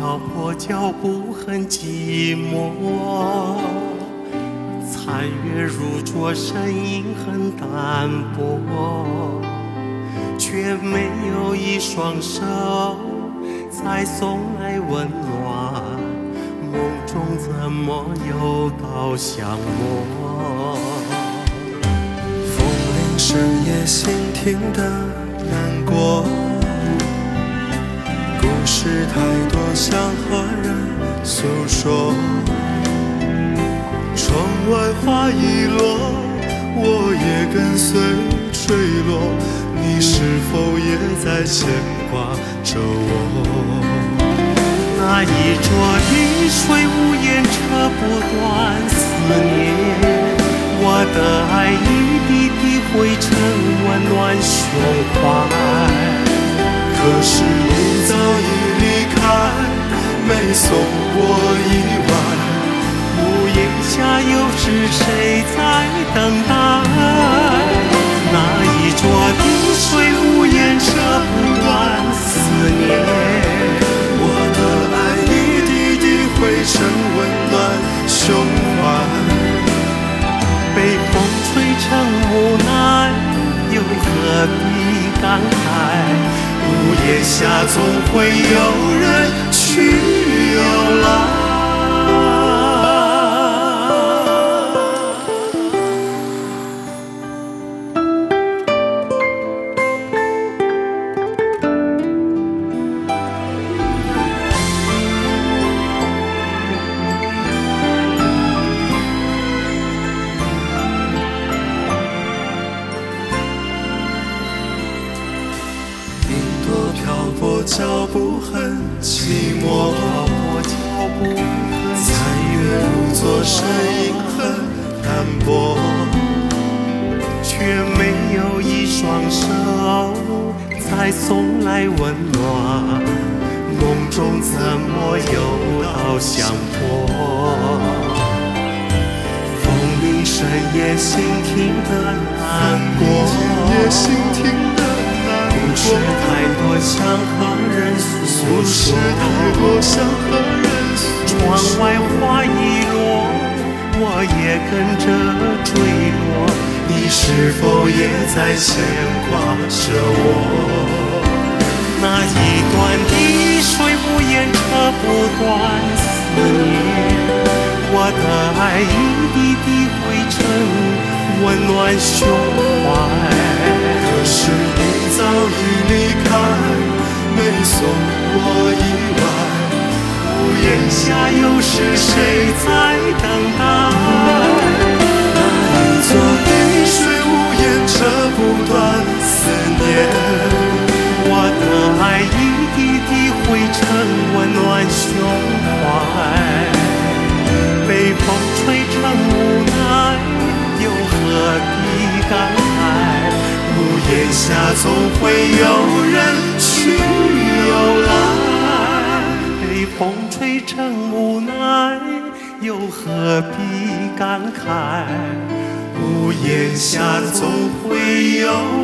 漂泊，脚步很寂寞。残月如灼，身影很单薄，却没有一双手再送来温暖。梦中怎么又到相摸？ 风铃深夜心听的难过，故事太多想和人诉说。窗外花一落，我也跟随坠落，你是否也在牵挂着我？ 那一桌滴水无言，扯不断思念。我的爱一滴滴汇成温暖胸怀。 可是你早已离开，没送我意外。 屋檐下又是谁在等待？那一桌滴水无言，扯不断思念。 我的爱一滴滴汇成温暖胸怀。 被风吹成无奈，又何必感慨？屋檐下总会有人去又来。 脚步很寂寞，残月如昨，身影很单薄， 却没有一双手再送来温暖。梦中怎么又到相破？风铃深夜心听的难过，故事太多想和人诉说，窗外花一落，我也跟着坠落。你是否也在牵挂着我？那一段滴水无言，扯不断思念。我的爱一滴滴汇成温暖胸怀。 可是你早已离开，没送我意外。 屋檐下又是谁在等待？ 那一座滴水无言，扯不断思念。 我的爱一滴滴汇成温暖胸怀。被风吹成无奈，又何必感慨？屋檐下总会有人去又来。被风吹成无奈，又何必感慨？屋檐下总会有